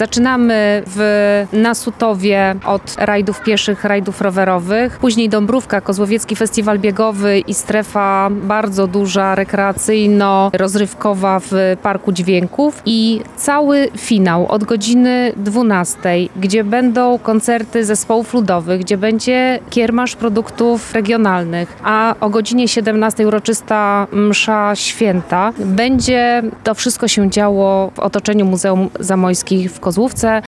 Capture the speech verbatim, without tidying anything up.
Zaczynamy w Nasutowie od rajdów pieszych, rajdów rowerowych, później Dąbrówka, Kozłowiecki Festiwal Biegowy i strefa bardzo duża, rekreacyjno-rozrywkowa w Parku Dźwięków i cały finał od godziny dwunastej, gdzie będą koncerty zespołów ludowych, gdzie będzie kiermasz produktów regionalnych, a o godzinie siedemnastej uroczysta msza święta. Będzie to wszystko się działo w otoczeniu Muzeum Zamojskich w Kozłówce.